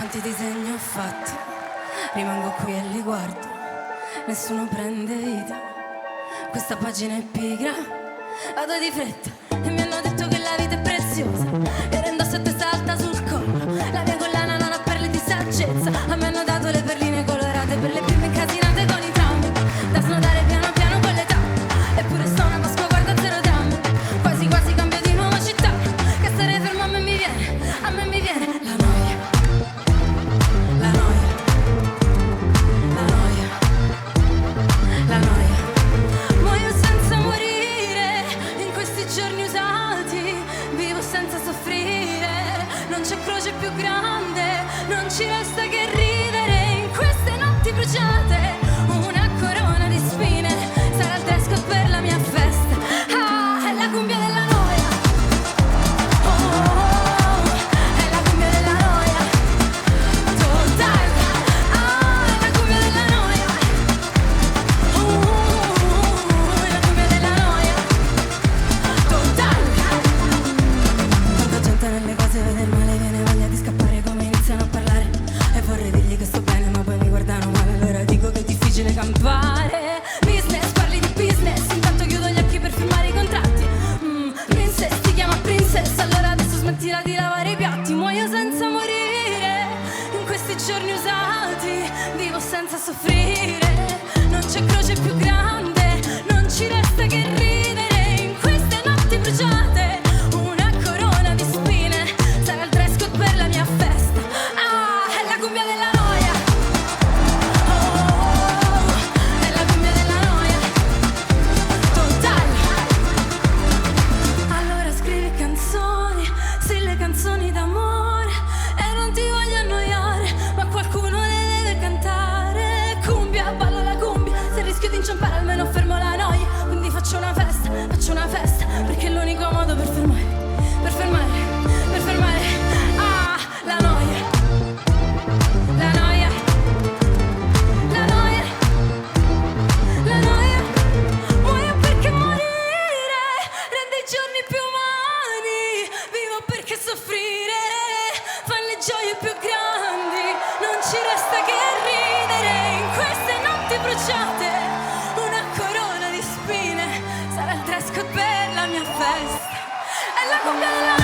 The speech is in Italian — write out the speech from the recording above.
Quanti disegni ho fatto, rimango qui e li guardo, nessuno prende vita, questa pagina è pigra, vado di fretta e mi hanno detto che la vita è preziosa, e rendo a testa alta sul collo, la mia collana non ha perle di saggezza, a me hanno dato le perline colorate per le prime incasinate con i traumi, da snodare piano piano con l'età, eppure sto una Pasqua guarda zero drammi, quasi quasi cambio di nuova città, che stare fermo a me mi viene la noia. La noia, la noia, la noia. Muoio senza morire in questi giorni usati, vivo senza soffrire, non c'è croce più grande, non ci resta che ridere in queste notti bruciate, una corona di spine, sarà il dress code per la mia festa. Ah, è la cumbia della noia. Oh, oh, oh, è la cumbia della noia. Total. Ah, è la cumbia della noia. È la cumbia della noia. Total. Tanta gente nelle cose vede il male, viene voglia di scappare come iniziano a parlare, e vorrei dirgli che sto bene ma poi mi guardano male, allora dico che è difficile campare. Business, parli di business, intanto chiudo gli occhi per firmare i contratti. Princess, ti chiama princess, allora adesso smettila di lavare i piatti. Muoio senza morire in questi giorni usati, vivo senza soffrire, non c'è croce più grande, non ci resta che ridere in queste notti bruciate, una corona di spine, sarà il dress code per la mia festa. Ah, è la cumbia della noia. Oh, oh, oh, è la cumbia della noia. Total. Allora scrivi canzoni, sì, le canzoni d'amore, e non ti voglio annoiare, ma qualcuno le deve cantare. Cumbia, ballo la cumbia, se rischio di inciampare almeno fermo la noia, quindi faccio una festa, perché è l'unico modo per fermare, ah, la noia, la noia, la noia, la noia. Muoio perché morire rende i giorni più umani, vivo perché soffrire fa le gioie più grandi, non ci resta che ridere in queste notti bruciate, una corona di spine, sarà il dress code per la mia festa. È la cumbia della